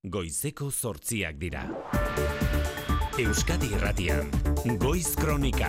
Goizeko 8 dira. Euskadi Irratian, Goiz Kronika.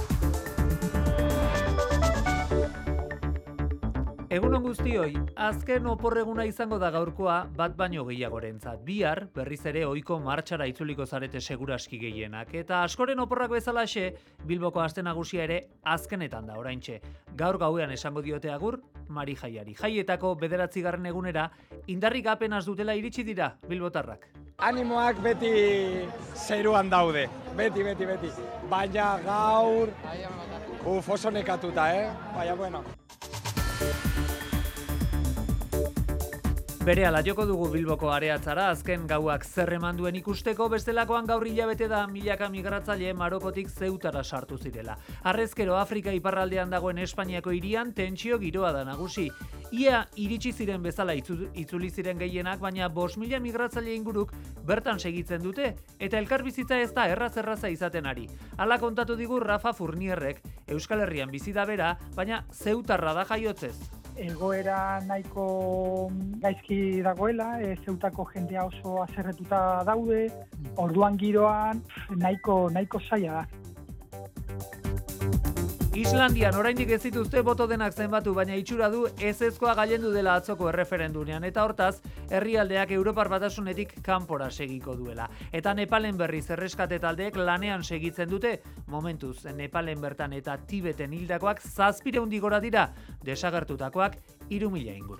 Egunon guztioi, azken oporreguna izango da gaurkoa bat baino gehiagorentzat. Bihar, berriz ere ohiko martxara itzuliko zarete seguraski gehienak. Eta askoren oporrak bezalaxe, Bilboko aste nagusia ere azkenetan da oraintxe. Gaur gauean esango diote agur, Mari Jaiari. Jaietako 9. egunera, indarrik apenas dutela iritsi dira bilbotarrak. Animoak beti zeruan daude, beti. Baina gaur, oso nekatuta, Baina, bueno. Berehala joko dugu Bilboko areatzara, azken gauak zer eman duen ikusteko, bestelakoan gaur hilabete da milaka migratzaile Marokotik Zeutara sartu zirela. Harrezkero Afrika iparraldean dagoen Espainiako hirian tentsio giroa da nagusi. Ia iritsi ziren bezala itzuli ziren gehienak, baina 5.000 migratzaile inguruk bertan segitzen dute, eta elkarbizitza ez da erraza izaten ari. Hala kontatu digu Rafa Furnierrek, Euskal Herrian bizi da bera, baina Zeutarra da jaiotzez. Egoera nahiko gaizki dagoela, Zeutako jendea oso haserretuta daude, orduan giroan nahiko zaila da. Islandian oraindik ez dituzte boto denak zenbatu, baina itxura du ezezkoa gailendu dela atzoko erreferendunean, eta hortaz, herrialdeak Europar Batasunetik kanpora segiko duela. Eta Nepalen berriz erreskate taldeek lanean segitzen dute, momentuz Nepalen bertan eta Tibeten hildakoak 700 gora dira, desagertutakoak 3.000 inguru.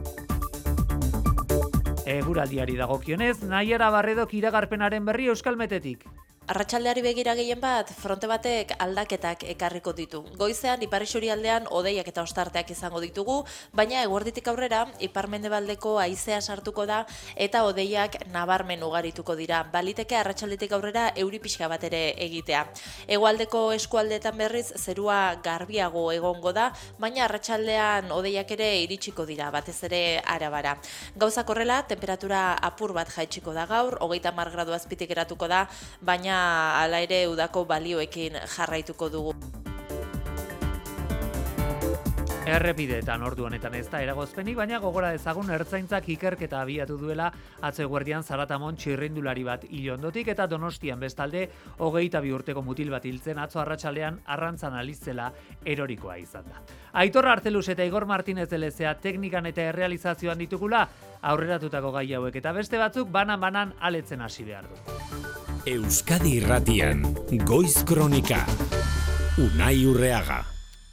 Eguraldiari dagokionez, Naiara Barredok iragarpenaren berri Euskalmetetik. Arratsaldeari begira gehien bat, fronte batek aldaketak ekarriko ditu. Goizean, ipar isurialdean hodeiak eta ostarteak izango ditugu, baina eguerditik aurrera, ipar-mendebaldeko haizea sartuko da eta hodeiak nabarmen ugarituko dira. Baliteke arratsaldetik aurrera euri pixka bat ere egitea. Hegoaldeko eskualdeetan berriz, zerua garbiago egongo da, baina arratsaldean hodeiak ere iritsiko dira, batez ere arabara. Gauzak horrela, temperatura apur bat jaitsiko da gaur, 30 gradu azpitik geratuko da, baina hala ere udako balioekin jarraituko dugu. Errepideetan ordu honetan ez da eragozpenik, baina gogora dezagun ertzaintzak ikerketa abiatu duela atzo eguerdian Zaratamon txirrindulari bat hil ondotik, eta Donostian bestalde 22 urteko mutil bat hiltzen atzo arratsalean Arrantzan alizela erorikoa izan da. Aitor Arteluz eta Igor Martinez de Lezea teknikan eta errealizazioan ditugula, aurreratutako gai hauek eta beste batzuk banan aletzen hasi behar du. Euskadi Irratian, Goiz Kronika. Unai Urreaga.